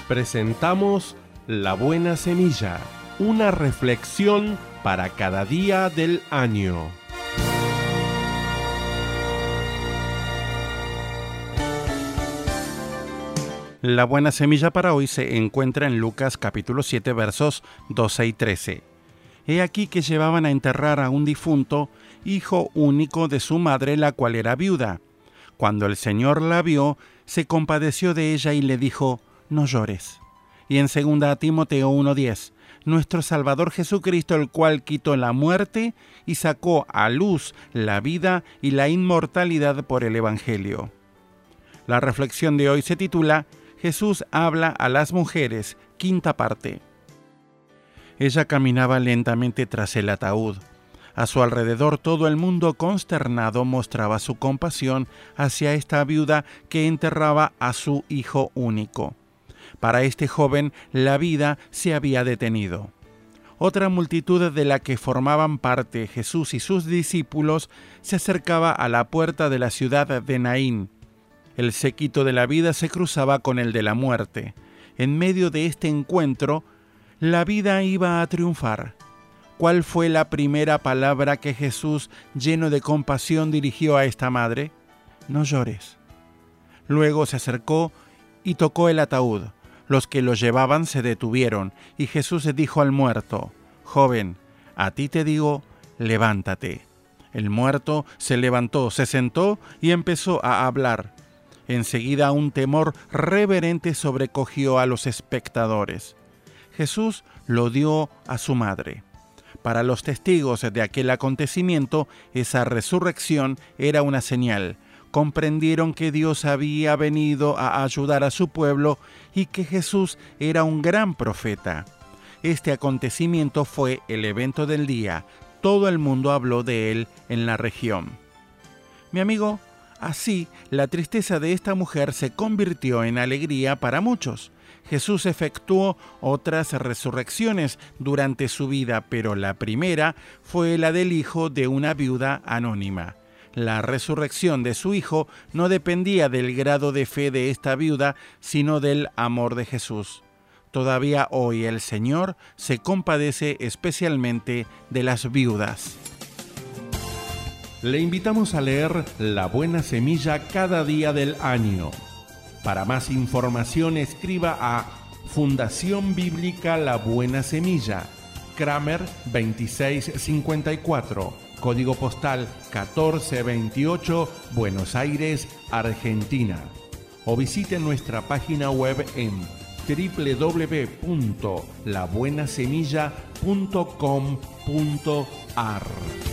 Presentamos La Buena Semilla, una reflexión para cada día del año. La buena semilla para hoy se encuentra en Lucas capítulo 7 versos 12 y 13. He aquí que llevaban a enterrar a un difunto, hijo único de su madre, la cual era viuda. Cuando el Señor la vio, se compadeció de ella y le dijo: no llores. Y en 2 Timoteo 1:10, nuestro Salvador Jesucristo, el cual quitó la muerte y sacó a luz la vida y la inmortalidad por el Evangelio. La reflexión de hoy se titula Jesús habla a las mujeres, quinta parte. Ella caminaba lentamente tras el ataúd. A su alrededor todo el mundo consternado mostraba su compasión hacia esta viuda que enterraba a su hijo único. Para este joven la vida se había detenido. Otra multitud de la que formaban parte Jesús y sus discípulos se acercaba a la puerta de la ciudad de Naín. El séquito de la vida se cruzaba con el de la muerte. En medio de este encuentro, la vida iba a triunfar. ¿Cuál fue la primera palabra que Jesús, lleno de compasión, dirigió a esta madre? No llores. Luego se acercó y tocó el ataúd. Los que lo llevaban se detuvieron, y Jesús dijo al muerto: joven, a ti te digo, levántate. El muerto se levantó, se sentó y empezó a hablar. Enseguida un temor reverente sobrecogió a los espectadores. Jesús lo dio a su madre. Para los testigos de aquel acontecimiento, esa resurrección era una señal. Comprendieron que Dios había venido a ayudar a su pueblo y que Jesús era un gran profeta. Este acontecimiento fue el evento del día. Todo el mundo habló de él en la región. Mi amigo, así, la tristeza de esta mujer se convirtió en alegría para muchos. Jesús efectuó otras resurrecciones durante su vida, pero la primera fue la del hijo de una viuda anónima. La resurrección de su hijo no dependía del grado de fe de esta viuda, sino del amor de Jesús. Todavía hoy el Señor se compadece especialmente de las viudas. Le invitamos a leer La Buena Semilla cada día del año. Para más información escriba a Fundación Bíblica La Buena Semilla, Kramer 2654, Código Postal 1428, Buenos Aires, Argentina. O visite nuestra página web en www.labuenasemilla.com.ar.